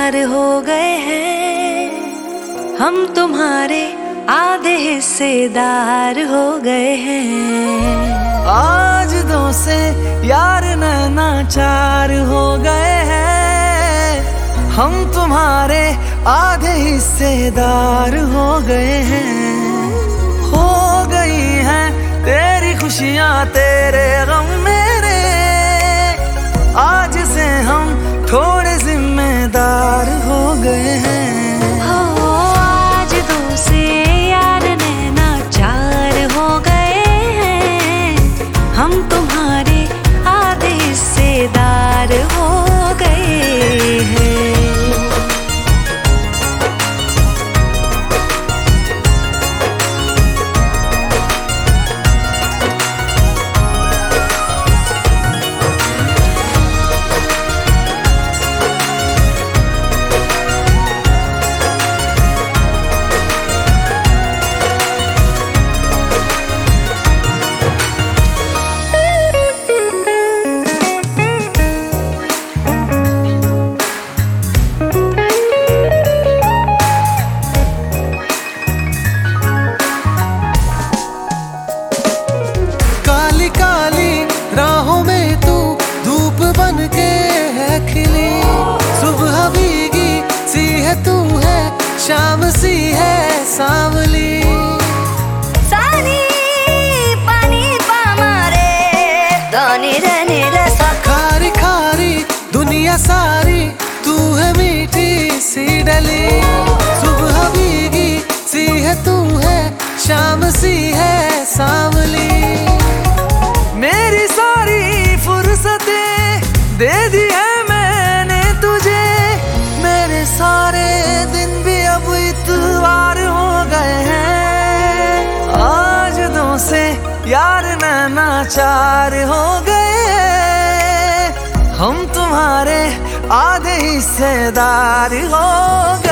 प्यार हो गए हैं, हम तुम्हारे आधे हिस्सेदार हो गए हैं। आज दो से यार नैना चार हो गए हैं, हम तुम्हारे आधे हिस्सेदार हो गए हैं। हो गई हैं तेरी खुशियां तेरे गम मेरे, आज से हम थोड़े जिम्मेदार हो गए हैं। हो आज दो से यार नैना चार हो गए हैं, हम तुम्हारे आधे हिस्सेदार हो गए हैं। राहों में तू धूप बन के है खिली, सुबह भीगी सी है तू है, शाम सी है सांवली। सानी पानी पामारे दानी रहने रसा, खारी खारी दुनिया सारी तू है मीठी सी डली, सुबह भीगी सी है तू है, शाम सी है सांवली। मेरी सारी फुर्सतें दे दी है मैंने तुझे, मेरे सारे दिन भी अब इतवार हो गए हैं। आज दो से यार नैना चार हो गए, हम तुम्हारे आधे हिस्सेदार हो गए।